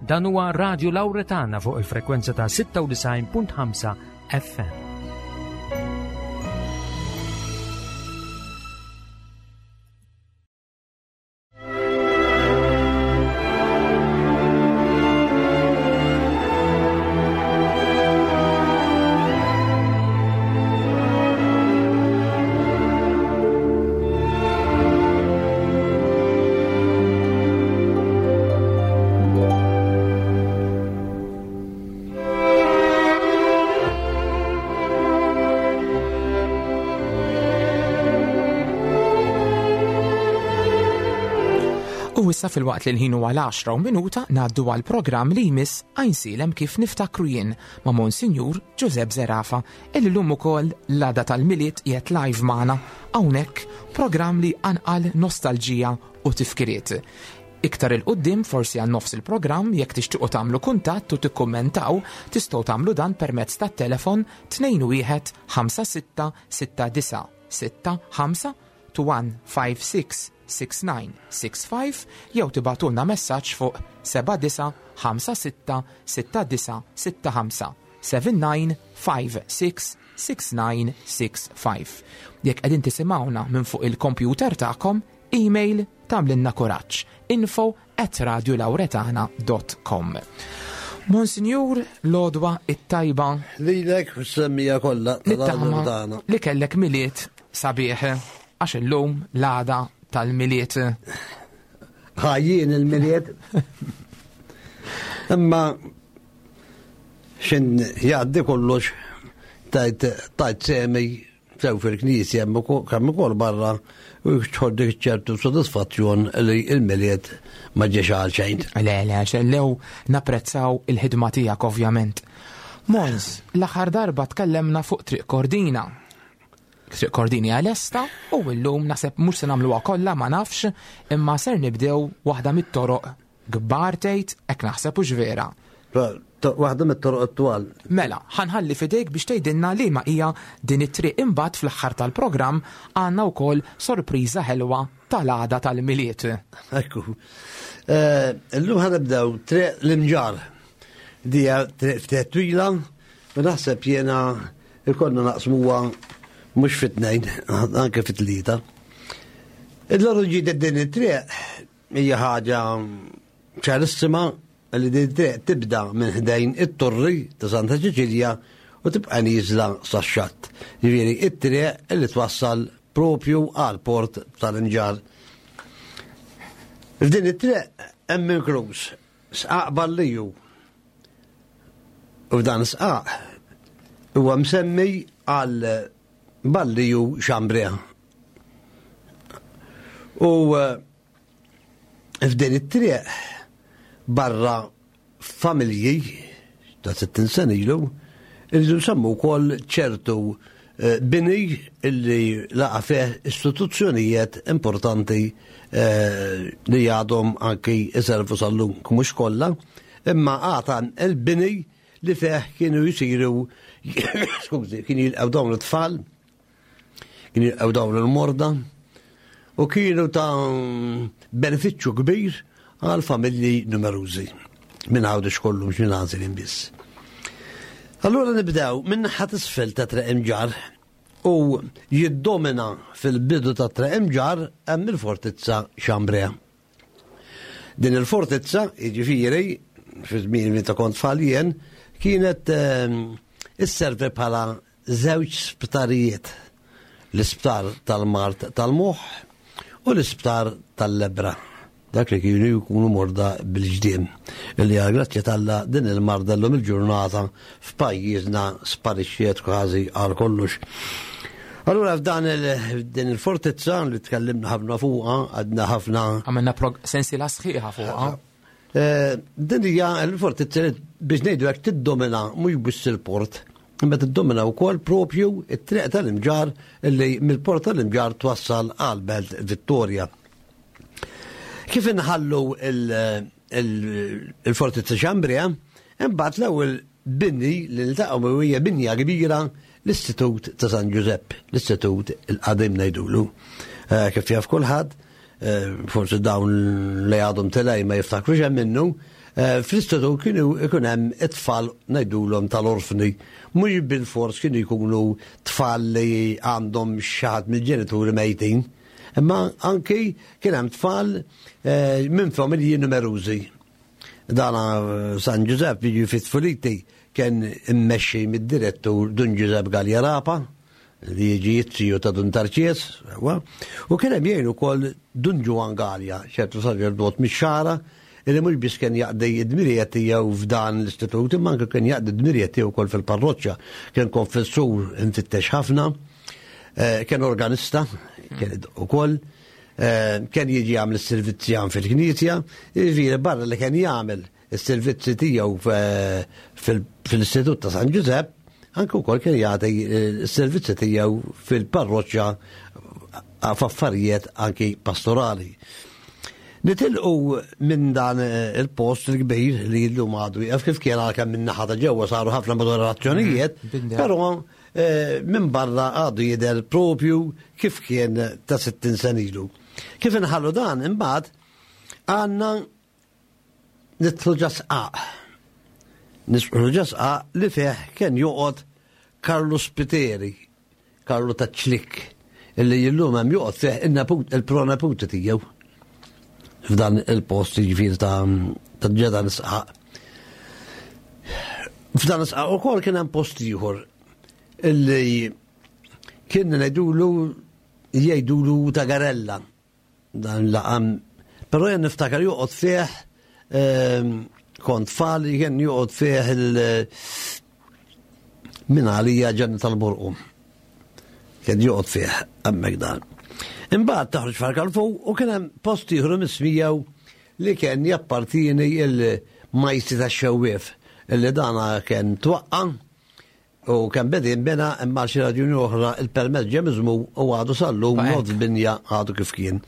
Dan huwa Radio Lawretana fuq il-frekwenza ta' 96.5 FM. U issa fil-waqt li l-ħin huwa l-10 ngħaddu għal programm li jmiss għajnsilem kif niftakru jien ma' Monsinjur Giuseppe Zerafa illi llum ukoll l-għada tal-miliet qiegħed live magħna hawnhekk programm li anqal nostalġija u tifkiriet. Iktar il-qudiem forsi għal nofs il-programm jekk tixtiequ tagħmlu kuntatt u tikkummentaw tistgħu tagħmlu dan permezz tat-telefon 21 56 69 65 2156 6965 jew tibatulna messaġġ fuq 79566965 79566965. Jekk qegħdin tisimgħuna minn fuq il-kompjuter tagħkom, email tagħmlilna kuraġġ info@radiolawretana.com. Monsinjur Lodwa it-tajba lilek u semmija kollha tal-Lawretana li kellek miliet sabiħ għax illum l-għada tal-miliet. Ħajjien il-miliet. Imma xin jgħaddi kollox tajt semi sew fil-knisja kemm ukoll barra u tħoddik ċertu sodisfazzjon li il-miliet ma ġiex għal xejn. Le, xellew napprezzaw il-ħidma tiegħek ovvjament. Mons, l-aħħar darba tkellemna fuq triq Kordina. Triq Kordini għal-esta u illum naseb mhux se nagħmluha kollha ma nafx imma ser nibdew waħda mit-toroq kbar tgħid hekk naħseb hux vera. Waħda mit-toroq attwal. Mela, ħanħalli fidejk biex tgħidilna li ma hija din it-triq imbagħad fl-aħħar tal-programm għandna wkoll sorpriża ħelwa tal-għada tal-miliet. Ekku. Illum ħanibdew triq l-imġar. Dija triq twila u naħseb jiena ikollna naqsmuha mux fit-tnejn, anke fit-tlieta. L-oriġi din it-triq hija ħaġa ċarissima li din it-triq tibda minn ħdejn it-Torri ta' Santa Ċiċilja u tibqa' nieżla sax-xatt. Jiġifieri it-triq li twassal propju għal port tal-Imġar. F'din it-triq hemm inkluż sqaq balliju. U f'dan sqaq huwa msemmi għal Balliju Xambrea. U f'din it-triq barra familji ta' 60 sena ilu irridu nsemmu wkoll ċertu bini illi laqa fih istituzzjonijiet importanti li għadhom anki iservu sal-lum mhux kollha, imma għatan il-bini li fih kienu jisiru kienu jilqgħu dawn it-tfal, kienu jilqgħu dawn il-morda u kienu ta' benefiċċju kbir għal familji numerużi minn għawdex kollu minn għazilin biss. Allura nibdew minn naħat isfel ta' Triq Imġar u jiddomina fil-bidu ta' Triq Imġar hemm il-fortizza Xambrea. Din il-fortizza, jiġifieri, fi-żmien minn ta' kont tfal jien, kienet isservi bħala żewġ sptarijiet. L-isptar tal-Mart tal-Moħħ u l-isptar tal-Lebra. Dak li kienu jkunu morda bil-ġdiem. Illi għagrazzja talla din il-marda l-lum il-ġurnata f'pajjiżna sparixxiet kważi għal kollox. Allura f'dan din il-fortizza li tkellimna ħafna fuqha, għadna ħafna. Għamilna sensiela sħiħa fuqha. Din hija l-fortizza biex ngħidu hekk tiddomina mhux biss il-port, imma tiddomina wkoll propju it-triq tal-Imġar illi mill-port tal-Imġar twassal għal Belt Vittorja. Kif inħallu il-fortizza Xambrea, imbagħad l-ewwel binni li ltaqgħu hija binja kbira l-Istitut ta' San Giuseppe, l-Istitut il-qadim ngħidulu. Kif jaf kulħadd, forsi dawn li għadhom telej ma jiftakrux hemm minnu, Fl-istitut kienu ikun hemm it-tfal ngħidulhom tal-orfni, mhux bil-fors kienu jkunu tfal li għandhom xaħat mill-ġenituri mejtin, imma anki kien hemm tfal minn familji numerużi. Dana San Giuseppe jiġi fit-Tfuliti kien immexxi mid-direttur Dun Giuseppe Galjarapa, li jiġi jitziju ta' Dun Tarċies, u kien hemm jgħin ukoll Dun Ġuan Galja, ċertu saġerdot mix-xara, illi mhux biss kien jaqdi d-dmirijiet tiegħu f'dan l-istitut, imma anke kien jaqdi d-dmirijiet tiegħu wkoll fil-parroċċja, kien konfessur infittex ħafna, kien organista, kien ukoll, kien jiġi jagħmel is-servizzi fil-Knisja, jiġifieri barra li kien jagħmel is-servizzi tiegħu fil-Istitut ta' San Giuseppe, anke wkoll kien jagħti s-servizzi tiegħu fil-parroċċja f'affarijiet anki pastorali. Nitilqu minn dan il-post il-kbir li llum għadu jaf kif kien għalkemm minn naħa ta' ġewwa saru ħafna moderazzjonijiet, però minn barra għadu jidher propju kif kien ta' 60 sen ilu. Kif inħallu dan imbagħad għandna nidħlu ġasqaq. Nisqu ġasqaq li fih kien joqgħod Karlu Spiteri, Karlu Taċċlik, illi llum hemm joqgħod fih il-pronaputi tiegħu. F'dan il-post jiġifieri ta' ġeda nisqaq. F'dan nisqaq ukoll kien hemm post ieħor illi kien jgħidulu Tagarella dan laqam, però jien niftakar joqgħod fih kont tfal kien joqgħod fih min għalija ġenna tal-Burqum. Kien joqgħod fih hemmhekk dan. Imbagħad taħroġ farkal fuq u kien hemm post ieħor mismijaw li kien jappartieni il-majsi tax-xewwief illi dana kien twaqqa u kien beda jinbena imma xi raġuni oħra il-permess ġie miżmu u għadu sallum nod binja għadu kif kien.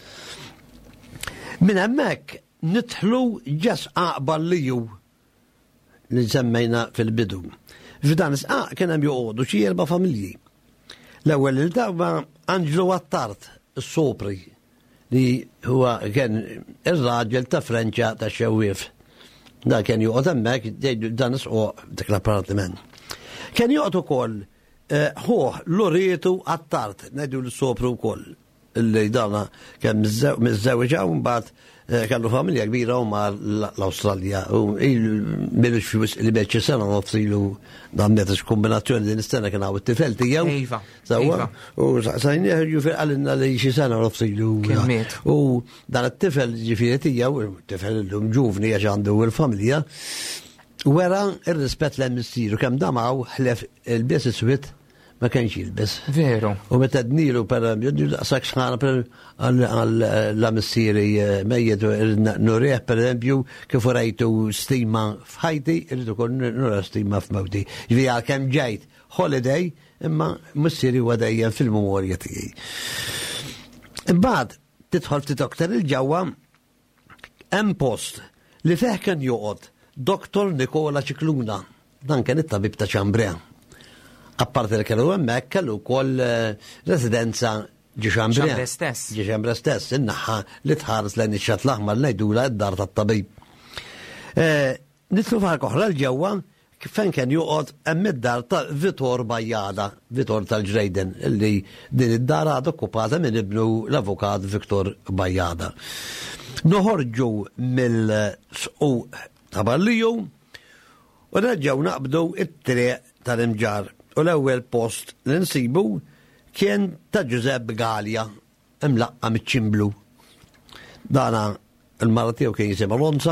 Minn hemmhekk nidħlu ġasqaq balliju li semmejna fil-bidu. F'dan isqaq kien hemm joqogħdu xi 4 familji. L-ewwel il-dawma Anġlu Attart Sopri li huwa kien ir-raġel ta' Franċa ta' xewwief. Da kien joqgħod hemmhekk dan isqoq dik l-appartiment. Kien joqgħod ukoll ħoh Loreto Attart, ngħidu l-Sopru wkoll illi dana kien miżżewġa u mbagħad kellu familja kbira u mar l-Awstralja u milux fi li beċi sena nofsilu dan metix kombinazzjoni din is-sena kien hawn it-tifel tiegħu. Iva. U sajni ġifier għalina li xi sena nofsilu. U dan it-tifel ġifieri tiegħu, tifel illum ġuvni għax għandu l-familja, wera ir-rispett l-emmissieru kemm damaw ħlef il-bies iswed ma kienx jilbes. Veru. U meta dnilu daqshekk sħana għall-ammissieri mejjed nurieħ pereżempju kif rajtu stima f'ħajti, irrid ukoll nura stima f'mewti. Ġifieri għalkemm ġejt holiday imma missieri huwa dejjem fil-memorja tiegħi. Imbagħad tidħol ftit aktar il-ġewwa hemm post li fih kien joqgħod Dr. Nikola Cicluna. Dan kien it-tabib ta' Ċambrea. Apparti li kellu hemmhekk kellu wkoll residenza Ġixambrea. Ġixambrea stess, in-naħa li tħares lejn ix-Xatt l-Aħmar ngħidula d-dar tat-tabib. Nitlu f'ħak oħra l-ġewwa fejn kien joqgħod hemm id-dar ta' Vitor Bajjada, Vitor tal-Ġrejden, illi din id-dar għadha okkupata minn ibnu l-avukat Viktor Bajjada. Noħorġu mill-squq ta' Balliju u nerġgħu naqbdu it-triq tal-imġar. U l-ewwel post li nsibu kien ta' Giuseppe Gallia, imlaqqa miċ-Ċimblu. Dana il-mara tiegħu kien jisimha Lonza,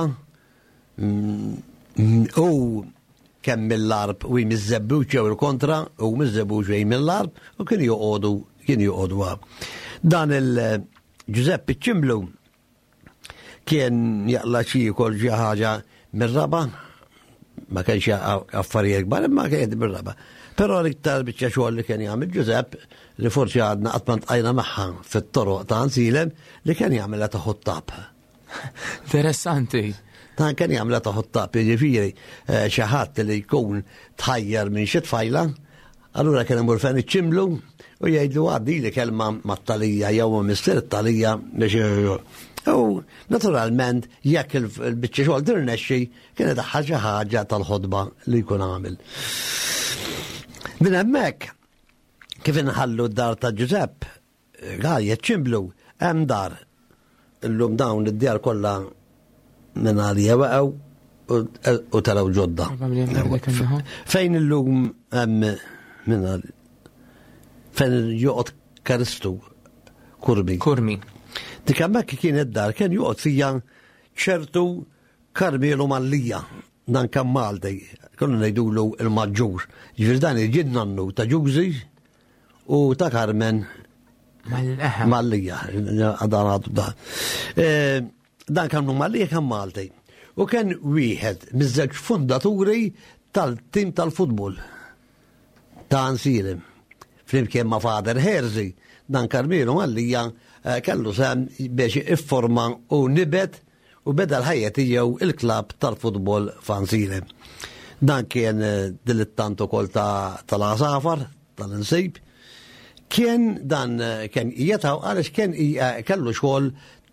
u kemm mill-arb u miż-żebbuġ jew il-kontra u miż-żebbuġ ġej mill-arb u kien joqogħdu. Dan il-Giuseppe Ċimblu kien jaqla xi wkoll xi ħaġa mir-raba, ma kienx affarijiet kbar imma kien mir-raba. Però l-iktar biċċa xogħol li kien jagħmel Giuseppe li forsi għadna qatt ma ntqajna magħha fit-toroq ta' Ansilem li kien jagħmilha ta' ħottab. Interessanti. Dan kien jagħmilha ta' ħottab, jiġifieri xi ħadd li jkun tħajjar minn xi tfajla, allura kien imur fejn iċ-Ċimblu u jgħidlu għaddi li kelma mat-talija jew mister it-talija biex U naturalment jekk il-biċċa xogħol tirnexxi kienet ħaġa ħaġa tal-ħodba li jkun għamil. Minn hemmhekk kif inħallu d-dar ta' Giuseppe, għalja ċimblu, hemm dar. Illum dawn id-djar kollha minn għalija waqgħu u taraw ġodda. Fejn illum hemm minn fejn joqgħod Karistu Kurmi. Dik hemmhekk kien id-dar kien joqgħod fija ċertu Karmelu Mallija, dan kan Malti, konna ngħidulu il-Maġġur. Ġifier dan ġien nannu ta' Ġużi u ta' Karmen Mallija, għadan għadu da. Dan kan Mallija kan Malti. U kien wieħed miż-żewġ fundaturi tal-tim tal-futbol ta' Ansilem. Flimkien ma' Fader Herzi, dan Karmelu Mallija kellu sem biex ifforma u nibet u beda l-ħajja tiegħu il-klab tal-futbol f'Ansilem. Dan kien dilettant ukoll tal-Asafar, tal-Insib. Kien jetaw għaliex kien kellu xogħol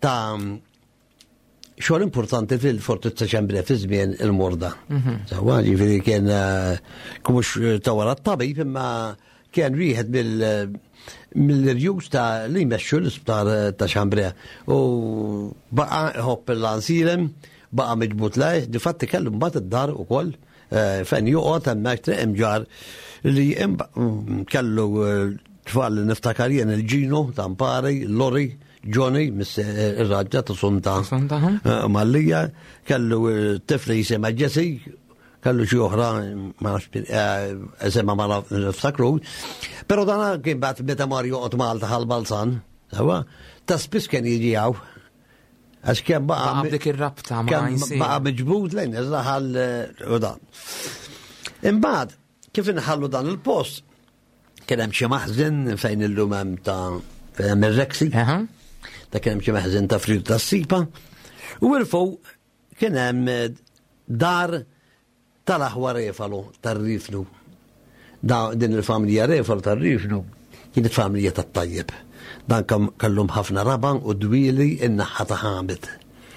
xogħol importanti fil-Fortezza Ċembre fi żmien il-morda. Sewwa ġifieri kien mhux ta' wara t-tabib imma kien wieħed mill-rjus ta' li jmexxu l-isptar ta' Ċembre. U baqa' ħobb l-Ansilem, baqa' miġbut lejh, difatti kellu mbagħad id-dar ukoll fejn joqgħod hemmhekk triq imġar li kellu tfal niftakar jien il-Ġino ta' Mpari, Lori, Johnny, ir-raġġa ta' Sunta Mallija, kellu tifli jisimha Ġesi, kellu xi oħra ma nafx ma niftakru. Però dan kien bagħad meta mar joqgħod Malta ħal-Balzan, sewwa, ta' spiss kien jiġi hawn. Għax kien baqa' dik ir-rabta ma' baqa' miġbud lejn iżaħal u dan. Imbagħad kif inħallu dan il-post kien hemm xi maħżin fejn illum hemm fejn hemm ir-Reksi. Ta' kien hemm xi maħżin ta' Fridu tas-Sipa. U il-fuq kien hemm dar tal-aħwa Refalu tar-Rifnu. Din il-familja Refalu tar-Rifnu kienet familja tat-Tajjeb. Dan kellhom ħafna raban u dwieli in-naħa ta' Ħamed.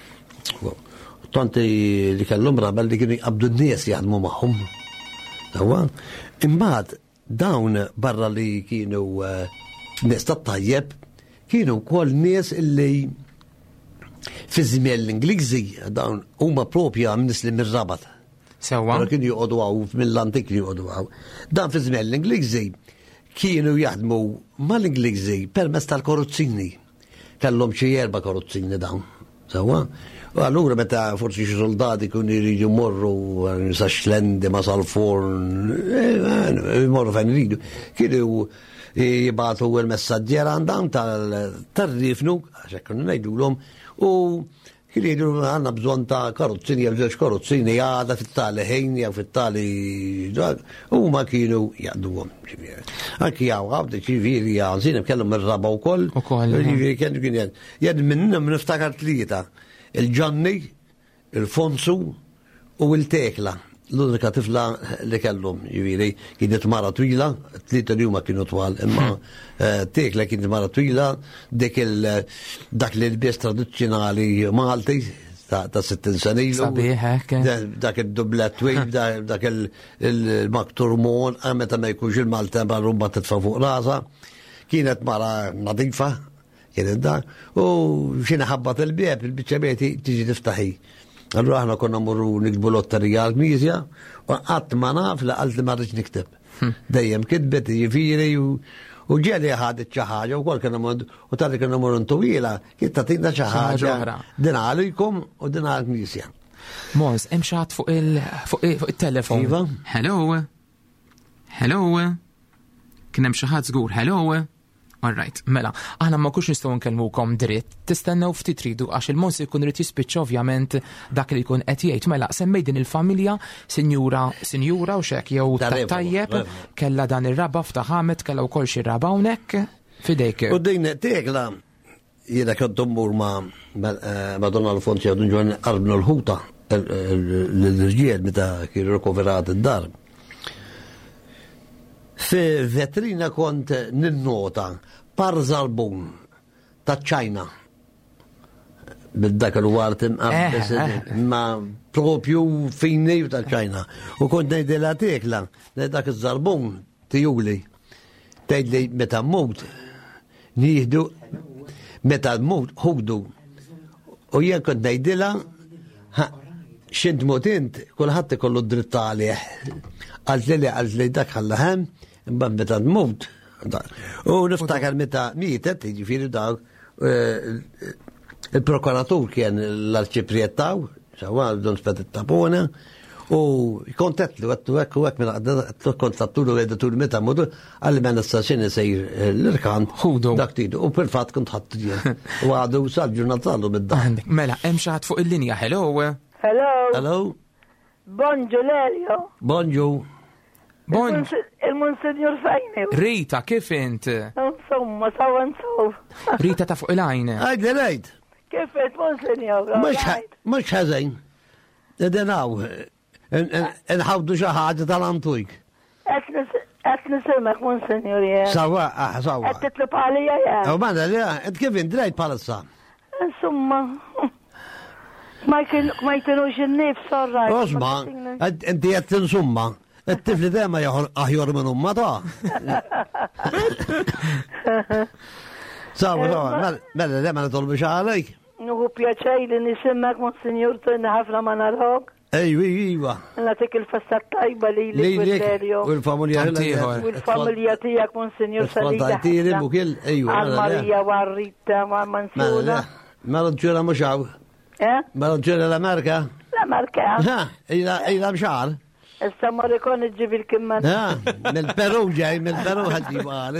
Tanti li kellhom rabel li kienu jqabdu n-nies jaħdmu magħhom. Imbagħad dawn barra li kienu nies tat-Tajjeb kienu wkoll nies illi fi żmien l-Ingliżi dawn huma propja nies li mir-Rabat. Sewwa. Kienu joqogħdu hawn mill-antik kienu joqogħdu hawn. Dan fi żmien l-Ingliżi kienu jaħdmu mal-Ingliżi permezz tal-korruzzini. Kellhom xi 4 korruzzini dawn. Sewwa. U allura meta forsi xi soldati kienu jridu jmorru sa Xlendi ma sal-Forn, jmorru fejn iridu. Kienu jibgħatu l-messaġġier għandhom tar-Rifnu, għax kienu ngħidulhom, u kienu jgħidu għandna bżonn ta' karuzzini jew żewġ karuzzini għadha fit-tali ħin jew fit-tali huma kienu jaqduhom. Anki hawn għawdi ċivili għażin kellhom ir-raba wkoll. Jien minnhom niftakar tlieta. Il-Ġanni, il-Fonsu u il-Tekla. L-unika tifla li kellhom, jiġifieri kienet mara twila, tlieta li huma kienu twal, imma Tekla kienet mara twila, dak li l-bies tradizzjonali Malti ta' 60 sena ilu. Sabiħ hekk. Dak id-dublet twil, dak il-makturmon, meta ma jkunx il-Malta ma rumba titfa' fuq rasa. Kienet mara nadifa. U xina ħabbat il-bieb, il-bicċabieti tiġi tiftaħi. Allura aħna konna morru nikbu lotterija għal-Knisja u qatt ma naf li qalt li ma rridx nikteb. Dejjem kitbet jiġifieri u ġieli ħadet xi ħaġa wkoll kien u tagħti kien morru ntwila kien tagħtina xi ħaġa din għalikom u din għall-Knisja. Mons, hemm xi ħadd fuq it-telefon. Iva. Hello. Kien hemm xi ħadd żgur, hello. All right, mela, aħna ma kux nistgħu nkellmukom dritt, tistennew ftit tridu għax il-Mons ikun irid jispiċċa ovvjament dak li jkun qed jgħid. Mela, semmej din il-familja sinjura u xek jew Tajjeb kellha dan ir-raba f'ta' Ħamed kellha wkoll xi raba hawnhekk fidejk. U din Tekla jiena kont immur ma' Donna Alfonsi għadu ġon qarbnu l-ħuta l-irġiel meta kienu rikoverat id-dar. Fi vetrina kont ninnota Parzalbun ta' Ċajna. bid-dak il-wart imqabbes ma propju fini tal-ċajna. U kont ngħidilha tekla, dak iż-żarbun tijuli. Tgħidli meta mmut nieħdu meta mmut ħudu. U jien kont ngħidilha x'int mut int kulħadd ikollu dritt għalih. Għalt li dak ħallahem imbagħad meta tmut. U niftakar meta mietet, jiġifieri dawk il-prokuratur kien l-arċipriettaw, xawa don spet tapona, u kontetlu għattu għek u għek minna għattu kontatturu għedatur meta mudu għalli menna s-saxini sejr l-irkan dak tidu, u per-fat kont ħattu ġien. U għadu sal-ġurnatalu bid-dan. Mela, hemm xi ħadd fuq il-linja, hello. Hello. Bonġu Lerio. Bonġu. Il-Monsignor Fejni. Rita, kif int? Insomma, saw. Rita ta' fuq il-għajn. Għajdi lejt. Kif int, Monsignor? Mux ħazajn. Id-denaw. Nħawdu xaħġa tal-antujk. Qed nisimek, Monsignor, jien. Sawa. Qed titlub għalija jien. U manna li, kif int drejt palissa? Insomma. Ma jtinux il-nif, sorra. Osma, inti jett insumma. الطفل ده ما أحيور من أمته. صعب ما نطلبش عليك. نهو بياتشاي لنسمك مونسينيور تنحفنا ما نراك. ايوه نعطيك الفساد طيبة ليلك والفاميليا تياك مونسينيور سليدة وكل ايوه الماريا والريتا والمنسونة ما رجونا مشعو ما رجونا الامريكا ها الى مشعر السماريكون تجيب الكمان من البرو جاي من البرو هتجيبها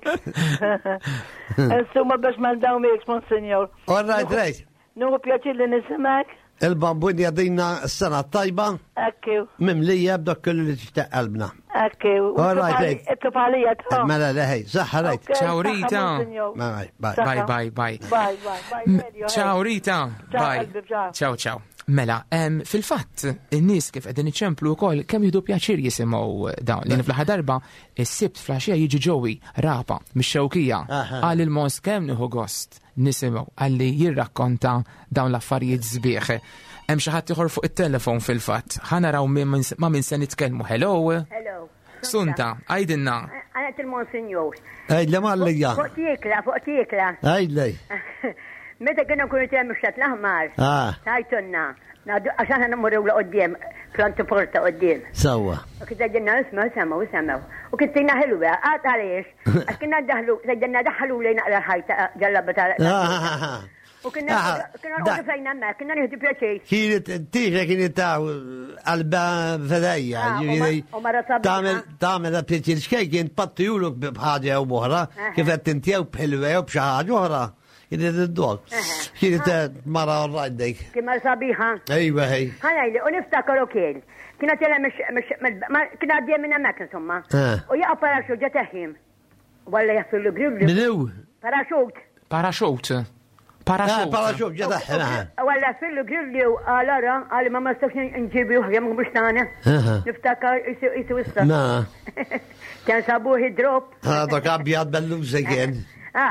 insomma biex ma ndawmeks, Monsignor. All right, right. Nuhu pjaċir li nisimak. Il-bambun jadina s-sena tajba. Ekkiw. Mimlija b'dak kullu li tixtaq qalbna. Ekkiw. All right, right. It-tupalija ta' Mela leħej, saħħa rajt. Ciao Rita. Bye. Ciao Rita. Bye. Ciao. Mela, fil-fatt, in-nies kif qegħdin iċemplu wkoll kemm jieħdu pjaċir jisimgħu dawn li fl-aħħar darba is-sibt flaxija jiġi ġowi rapa mix-xewkija għal il-mos kemm nieħu gost nisimgħu għalli jirrakkonta dawn l-affarijiet sbieħ. Hemm xi ħadd ieħor fuq it-telefon fil-fatt. Ħanaraw ma' min se nitkellmu. Hello. Sunta, għajdilna. Għanet il-Monsignor. Għajdla mallija. Fuq tikla. Għajdlej. Meta kienu kunu temmu xtat l-aħmar. Tajtunna. Għaxan għana morru l-qoddim, plantu porta qoddim. Sawa. U kitta ġenna semaw. U kittina ħilwa, għat għalix. Għax kienna daħlu li naqra ħajta ġallabba tal. U kienna għodu fejna ma, kienna nħidu pjaċej. Kienet tiġa kienet ta' għalba fedajja. U mara sabba. Tamela pjaċir xkej kien pattu juluk bħadja u boħra, kifet tintjew bħilwa u bħaħġa oħra. Kienet id-dog. Kienet mara rajdek. Kien mara sabiħa. Ejwa, hej. Ħanajli, u niftakar ukoll. Kienet jela kien għaddija minn hemmhekk insomma. U jaqa' paraxut ġa teħħim. Walla jaħfillu grillu. Minu? Paraxut ġa teħħim. Walla jaħfillu grillu għal-ara għal ma stax nġibu jem biex tagħna. Niftakar jisu issa. Kien sabuħ id-drop. Dak abjad belluża kien.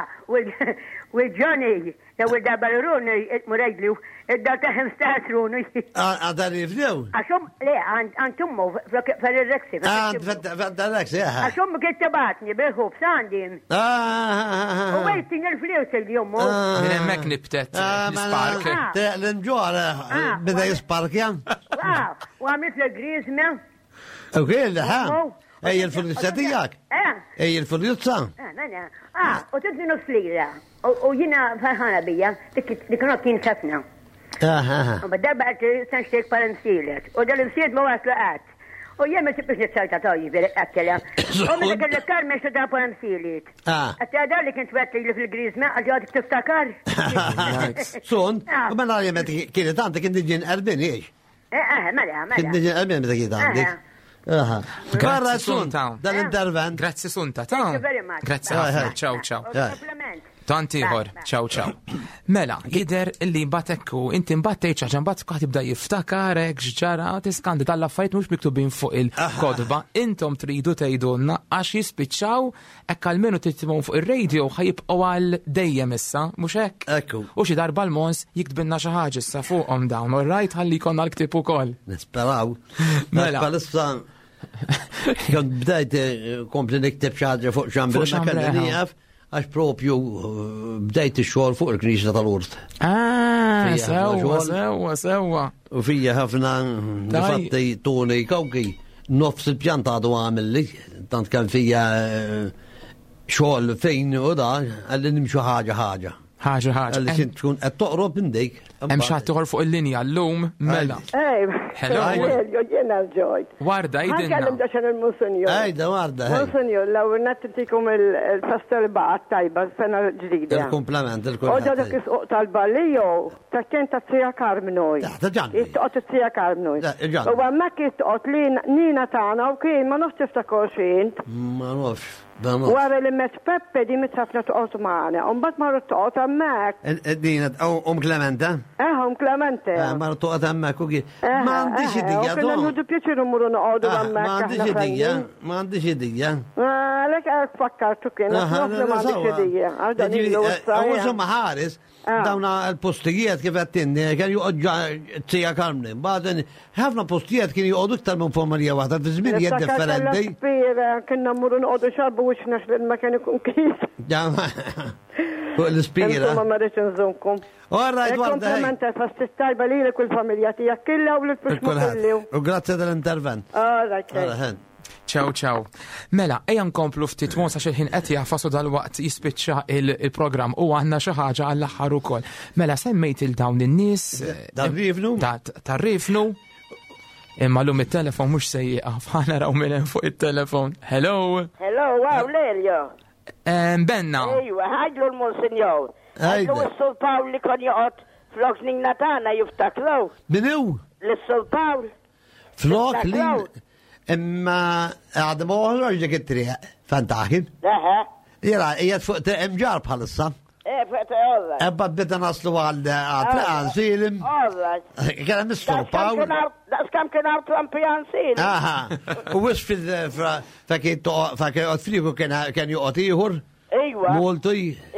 Johnny, jew il-dabalruni, murajdlu, id-daltaħem staħtrunu. Għadar jifdew? Għaxum, le, għantummu, fil-rexi. Fil-rexi, għaxum kittabatni, beħu, b'sandim. U għajtin il-flius il-jummu. Minn emmek nibtet, spark. L-nġuħar, bida jispark jan? U għamit l-grizma. Ok, l-ħa. Ej, il-furjuzza tijak? Ej, il-furjuzza? U t-tinu s-lira. U jina farħana bija, li kanu kien safna. U bad-darba għat sanxtek paransilet. U dal-insilet ma waslu għat. U jemma t-tibix nitsalta tajji veri għattela. U mela kelli karme xodda paransilet. Għatta għadar li kien t-wetti li fil-grizma, għaddi għadik tiftakar. Sun, u mela jemmet kienet għanti kien diġin erbin, jiex? Mela. Kien diġin erbin meta kienet għandik. Grazie Sunta, dal-intervent. Grazie Sunta, Thank you very much. Grazie, ciao. Compliment. Tant ieħor, ciao. Mela, jidher li mbatekku, inti mbattejt ċaġa mbagħad tibda jiftakarek x'ġara tiskandi tal-affarijiet mhux miktubin fuq il-kodba. Intom tridu tgħidulna għax jispiċċaw hekk għalmenu titimgħu fuq ir-radio ħajibqgħu għal dejjem issa, mhux hekk? Ekku. U xi darba l-Mons jiktbilna xi ħaġa issa fuqhom dawn, orrajt ħalli jkollna l-ktieb ukoll. Nisperaw. Mela. Palissa kont bdejt kompli nikteb xi ħaġa fuq xambre ma kelli nieqaf għax propju bdejt ix-xogħol fuq il-Knisja tal-Urt. Sewwa. U fija ħafna nifatti tuni kawki nofs il-pjanta għadu għamilli, tant kan fija xogħol fejn u da għalli nimxu ħaġa. Għalli xint tkun qed toqrob minn dik. Hemm xi ħadd ieħor fuq il-linja llum mela. Hello. Jiena ġojt. Warda jidilna. Ħankellem daċan il-Monsenjor. Ejda Warda. Monsenjor, l-ewwel nattikom il-pastel baqgħat tajba sena ġdida. Il-kompliment. U dak isqoq tal-ballijo ta' kien ta' Zija Karmnoj. Ta' ġanni. Jitqgħod Zija Karmnoj. U hemmhekk jitqgħod li nina tagħna u kien ma nafx tiftakor xejn. Ma nafx. Wara li met Peppe di mitħafna toqgħod magħna. U mbagħad marru toqgħod hemmhekk. Dina Clementa? Clemente. Marru toqgħod hemmhekk u kien. M'għandix idea. Kien nħudu pjaċir imuru noqogħdu hemmhekk. M'għandix idea. Lek fakkartu kien. M'għandix idea. Għawżu maħares. Dawna l-postijiet kif għattinni, kien juqodġa Zija Karmni. Baden, ħafna postijiet kien juqodu iktar minn formalija waħda, fi żminijiet differenti. Kienna mmuru noqogħdu xarbu wiċċna li ma kien ikun kif. Fuq l-ispira. Ma marriċ nżunkum. Orrajt, Warda. Komplimenta fastit tajba li kull familja tiegħek killa u l-prismu kullu. U grazzi tal-intervent. Orrajt. Ciao. Mela, ejja nkomplu ftit mons għax il-ħin qed jafasu dal-waqt jispiċċa il-programm u għandna xi ħaġa għall-aħħar ukoll. Mela semmejt il-dawn in-nies tar-rifnu. Tar-rifnu. Imma lum it-telefon mhux se jieqaf, ħana raw minn fuq it-telefon. Hello, wow, Lelio. Benna. Ejwa, ħajdlu l-Monsenjor. Ħajdlu s-Sol Pawl li kon joqgħod flok ning natana jiftakru. Binu? L-Sol Pawl. Flok li. Imma għadma uħra ġek it-triq, fantaħin. Jira, jgħat fuq imġar bħalissa. Fuq t-għorra. Ebba bida naslu għal-triq għansilim. Kena Mr. Pawl. Skam kien għar Trumpi għansilim. U wis fil-fakir friku kien juqot iħur. Ejwa. Moltu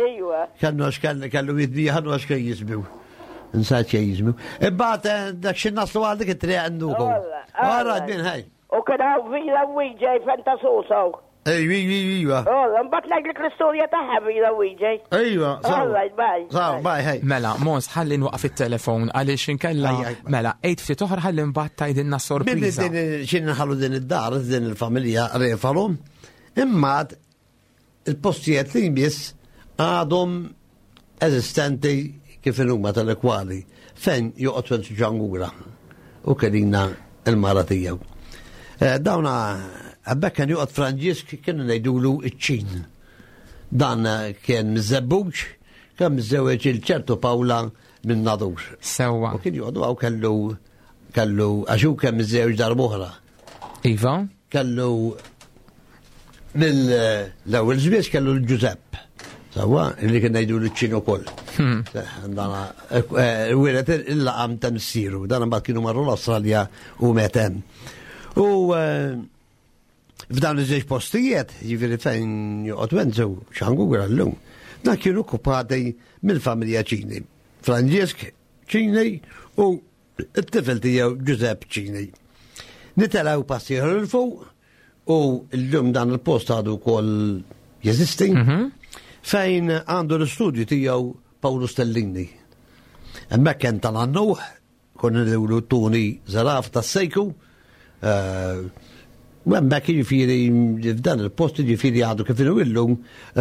kellu jiddi ħannu għax kien jizmiw. Nsat jizmiw. Ebba dak xin naslu għal dik it-triq għanduku. Għarra, bin ħaj. U kien għaw vila wijġej fenta susaw. Ejwa. Mbatt najlik l-istorja taħħa vila wijġej. Ejwa. Bye. Hej. Mela, Mons, ħalli nwaqaf il-telefon għaliex inkella. Mela, 8 ftit oħra ħalli mbagħad tajdilna sorpriża. Xin nħallu din id-dar, din il-familja refalhom. Imma il-postijiet li jmiss għadhom eżistenti kif huma tal-ekwali fejn joqgħod ġangura u kellina il-mara tiegħu. Dawna għabbek kien juqgħod Franġisk kienu ngħidulu iċ-Ċin. Dan kien miżebbuġ, kien miżewweġ il-ċertu Pawla minn Nadur. Sewwa. U kien joqgħdu għaw kellu għaxu kien miżewweġ darb'oħra. Iva? Kellu mill-ewwel żwieġ kellu l-Giuseppe. Sawa, illi kien ngħidulu iċ-Ċin ukoll. Dana wiret il-laqam ta' missiru, dan mbagħad kienu marru l-Awstralja u metem. U f'dawn iż-żewġ postijiet, jiġifieri fejn joqgħod Wenzu x'Angura llum, dan kienu okkupati mill-familja Ċini. Franġisk Ċini u t-tifel tiegħu Giuseppe Ċini. Nitelaw passi il fuq u llum dan il-post għadu wkoll jeżisti fejn għandu l-istudju tiegħu Paolo Stellini. Hemmhekk kien tal-Annuħ, konna nidewlu Tuni Zaraf tas-Sejku, u hemmhekk jiġifieri f'dan il-post jiġifieri għadu kif inhu illum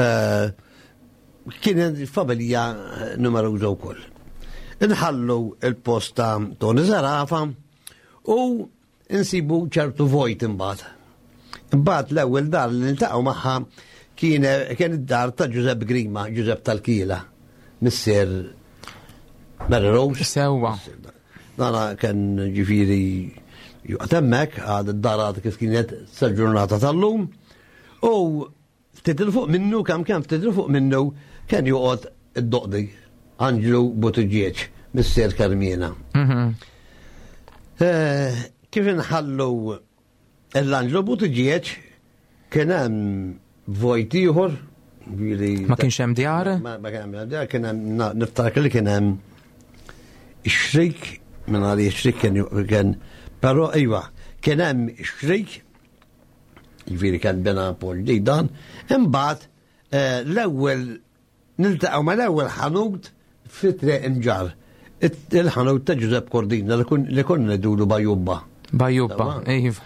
kien familja numeruża wkoll. Inħallu il-post ta' Toni Zarafa u insibu ċertu vojt imbagħad. Imbagħad l-ewwel dar li niltaqgħu magħha kien id-dar ta' Giuseppe Grima, Giuseppe tal-Kila, missier Mary Rose. Sewwa. Dana kien ġifieri juqgħod hemmhekk għad id-darat kif kienet sal-ġurnata tal-lum u ftit il fuq minnu ftit il fuq minnu kien joqgħod id-doqdi Anġlu Buttigieg mis-Ser Carmina. Kif inħallu l-Anġlu Buttigieg kien hemm vojt ieħor ma kienx hemm djar? Ma kien hemm djar, kien hemm niftakar li kien hemm ix-xrik minn għalli ix-xrik kien però iva kien hemm ix-xrik jiġifieri kien bena Paul dan imbagħad l-ewwel niltaqgħu mal-ewwel ħanut fit-Triq Imġar. Il-ħanut ta' Giuseppe Cordina li konna nedulu Bajubba. Bajubba, iva.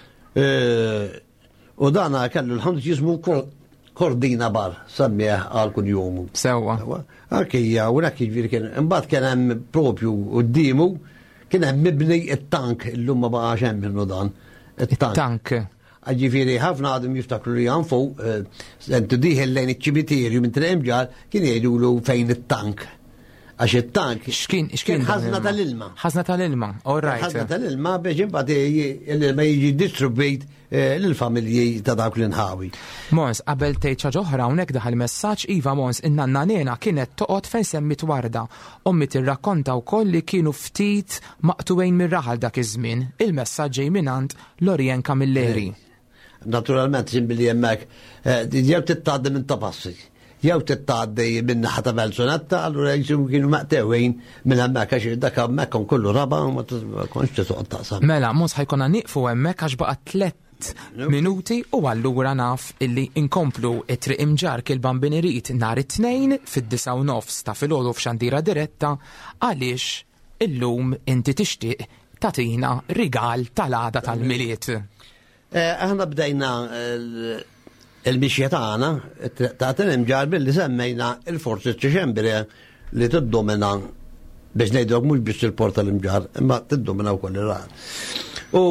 U dana kellu l-ħanut jismu Cordina bar, sammieħ għal kun jomu. Sewa. Arkija, u dak jiġifieri kien imbagħad kien hemm propju qudiemu kien hemm mibni it-tank illum ma baqax hemm minnu dan. It-tank. Ġifieri ħafna għadhom jiftakru li għan fuq, sentu diħel lejn iċ-ċimiterju minn Triq Imġar kien jgħidulu fejn it-tank. Għax it-tank x'kien ħażna tal-ilma. Ħażna tal-ilma, all right. Ħażna tal-ilma biex imbagħad l-ilma jiġi distribwit lill-familji ta' dawk l-inħawi. Mons, qabel tgħid xi oħra hawnhekk daħal messaġġ iva Mons in-nanna Nena kienet toqgħod fejn semmit Warda. Ommi tirrakkonta wkoll li kienu ftit maqtuwejn mir-raħal dak iż-żmien. Il-messaġġ ġej mingħand Lorien Camilleri. Naturalment ġimbilli hemmhekk jew tittgħaddi minn Tapassi. Jew tittgħaddi minn naħa ta' Belsonetta, allura jsiru kienu maqtewejn minn hemmhekk għax dak hemmhekk kon kollu raba' ma tkunx tisoqgħod taqsam. Mela, mhux ħajkonna nieqfu hemmhekk għax baqa' 3 minuti u allura naf illi inkomplu it-Triq Imġar kil-Bambin Irid nhar it-tnejn fid-9:09 ta' filgħodu f'Xandira Diretta għaliex illum inti tixtieq tagħtina rigal tal-għada tal-miliet. Aħna bdejna il-mixja tagħna ta' Triq Imġar billi semmejna il-Forzi Ċiċembri li tiddomina biex ngħidlek mhux biex il-Port tal-Imġar, imma tiddomina wkoll ir-raħal. U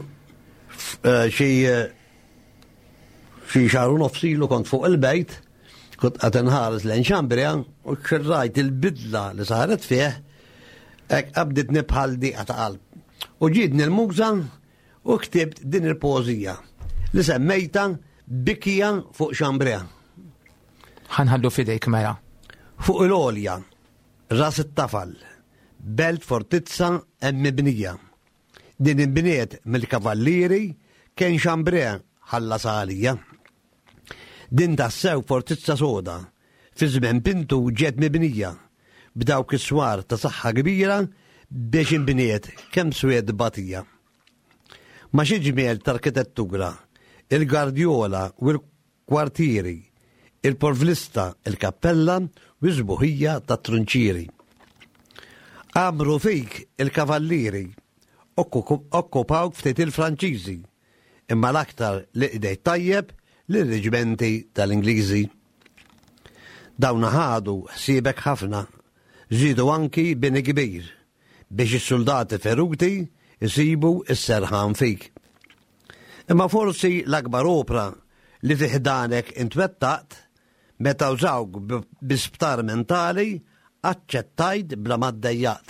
xi xahar u nofs ilu kont fuq il-bejt, kont qed inħares lejn Xambria u xirrajt il-bidla li saret fih hekk qabdet nibħal diqa ta' qalb. U ġiedni l-muża u ktibt din il-pożija li semmejta Bikija fuq Xambria. Ħanħallu fidejk mela. Fuq il-għolja, ras it-tafal, belt fortizza hemm mibnija. Din inbniet mill-kavallieri kien Xambria ħalla salija. Din tassew fortizza soda, fi żmien Pintu ġiet mibnija b'dawk is-swar ta' saħħa kbira biex inbniet kemm swied batija. Ma xi ġmiel ta' arkitettura, il-gardjola u l-kwartieri, il-porvlista, il-kappella u żbuħija ta' trunċieri. Għamru fik il-kavallieri okkupawk ftit il-Franċiżi, imma l-aktar li qdejt tajjeb lir-reġimenti tal-Ingliżi. Dawn ħadu ħsiebek ħafna, żiedu anki bini kbir biex is-soldati feruti jsibu s-serħan fik. Imma forsi l-akbar opra li fiħdanek intwettaqt meta użawk bisptar mentali aċċettajt bla maddejjat.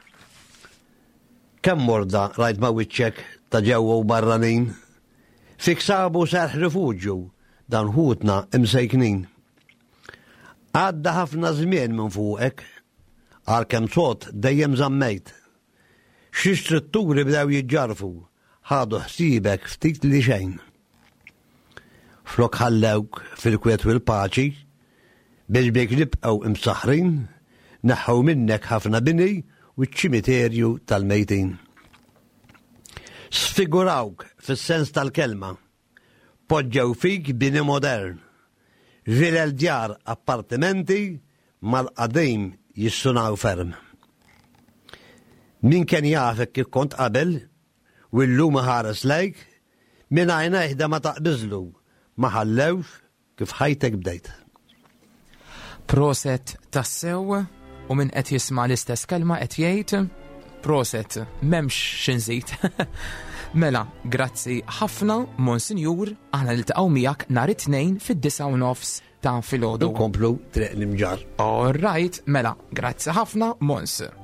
Kemm morda rajt ma' wiċċek ta' ġewwa u barranin, fik sabu serħ rifuġju dan ħutna imsejknin. Għadda ħafna żmien minn fuqek, għalkemm sod dejjem żammejt. Xi strutturi bdew jiġġarfu, ħadu ħsiebek ftit li xejn. Flok ħallewk fil-kwiet u l-paċi, biex bek nibqgħu imsaħħrin, naħħu minnek ħafna bini u ċ-ċimiterju tal-mejtin. Sfigurawk fis-sens tal-kelma, poġġew fik bini modern, ġilel djar appartimenti mal-qadim jissunaw ferm. Min kien jafek kif kont qabel, u llum ħares lejk, min għajnejħda ma taqbiżlu, ma ħallewx kif ħajtek bdejt. Proset tassew, u min qed jisma' l-istess kelma qed jgħid proset, m'hemmx xi nżid. Mela, grazzi ħafna, Monsinjur, aħna niltaqgħu miegħek nhar it-tnejn fid-9:09 ta' filgħodu. Nkomplu Triq Imġar. All right, mela, grazzi ħafna, Mons.